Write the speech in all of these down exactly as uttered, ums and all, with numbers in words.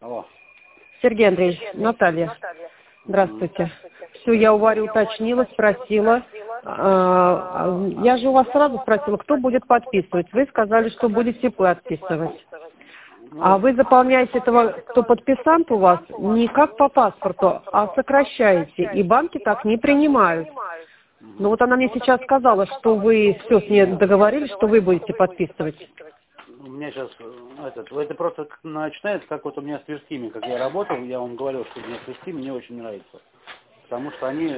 Алло. Сергей Андреевич, Наталья. Здравствуйте. Все, я у Вари уточнила, спросила. Я же у вас сразу спросила, кто будет подписывать. Вы сказали, что будете подписывать. А вы заполняете этого, кто подписант у вас, не как по паспорту, а сокращаете. И банки так не принимают. Ну вот она мне сейчас сказала, что вы все с ней договорились, что вы будете подписывать. У меня сейчас, этот, это просто начинается, как вот у меня с Тверскими, как я работал, я вам говорил, что мне Тверскими не очень нравится. Потому что они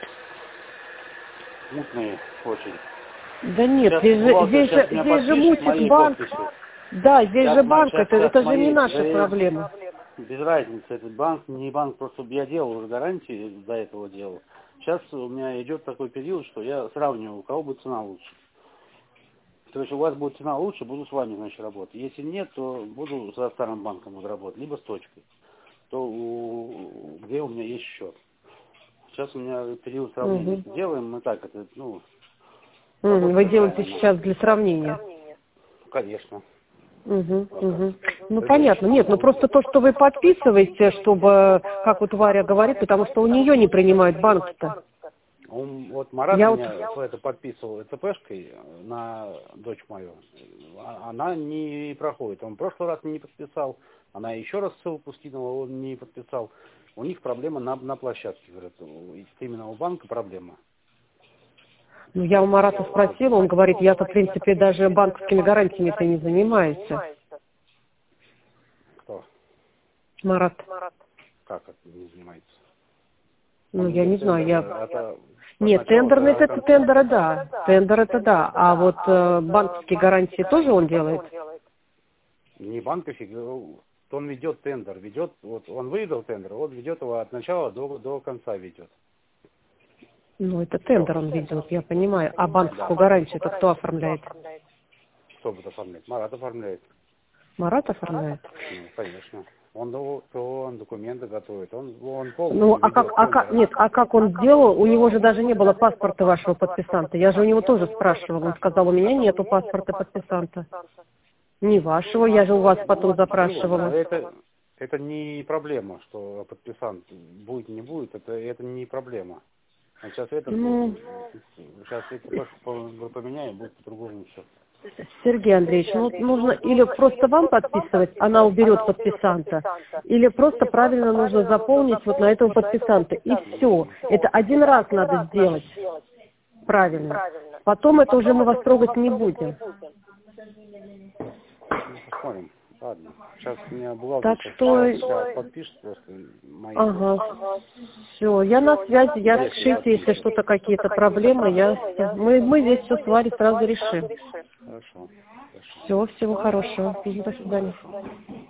мутные очень. Да нет, Сейчас, здесь же, бухгалтер здесь сейчас же, меня здесь же подпишет мутит моей банк. подписью. Да, здесь Сейчас, же банк, сейчас, это, сейчас это же моей, не наша да, проблема. Без разницы, этот банк, не банк, просто я делал уже гарантии, до этого делал. Сейчас у меня идет такой период, что я сравниваю, у кого будет цена лучше. То есть у вас будет цена лучше, буду с вами, значит, работать. Если нет, то буду со старым банком буду работать, либо с точкой. То у, где у меня есть счет. Сейчас у меня период сравнения. Угу. Делаем мы так, это, ну, Вы делаете такая, сейчас для сравнения? конечно. Угу, Вот угу. Ну так. понятно, нет, ну просто то, что вы подписываете, чтобы, как вот Варя говорит, потому что у нее не принимают банк-то. Он, вот Марат Я меня вот... это подписывал ЦПшкой на дочь мою. Она не проходит. Он в прошлый раз не подписал. Она еще раз ссылку скинула, он не подписал. У них проблема на, на площадке. Говорят, именно у банка проблема. Ну, я у Марата спросила, он говорит, я-то, в принципе, даже банковскими гарантиями-то не занимаюсь. Кто? Марат. Как это не занимается? Ну, Он я не ведет знаю, тендер, я... это Нет, тендерный это тендеры, да. Тендер это да. А вот э, банковские гарантии тоже он делает? Не банковский, он ведет тендер, ведет, вот он выиграл тендер, вот ведет его от начала до, до конца ведет. Ну, это тендер он ведет, я понимаю. А банковскую Да. гарантию это кто оформляет? Кто будет оформлять? Марат оформляет. Марат оформляет? Ну, конечно. Он, он документы готовит, он, он полностью Ну, а ведет как, а как, нет, а как он сделал? У него же даже не было паспорта вашего подписанта. Я же у него тоже спрашивала. Он сказал, у меня нету паспорта подписанта. Не вашего, я же у вас потом запрашивала. Это, это не проблема, что подписант будет, не будет, это, это не проблема. А сейчас это, Ну, сейчас это поменяем, будет по-другому все. Сергей Андреевич, ну нужно или просто вам подписывать, она уберет подписанта, или просто правильно нужно заполнить вот на этого подписанта. И все. Это один раз надо сделать правильно. Потом это уже мы вас трогать не будем. Посмотрим. Ладно. Сейчас у меня бухгалтер Так что... сейчас подпишет просто мои. Ага. Все, я на связи, я пишите, если что-то, какие-то проблемы, я... мы, мы здесь все с Варей сразу решим. Хорошо. Все, всего хорошего. До свидания.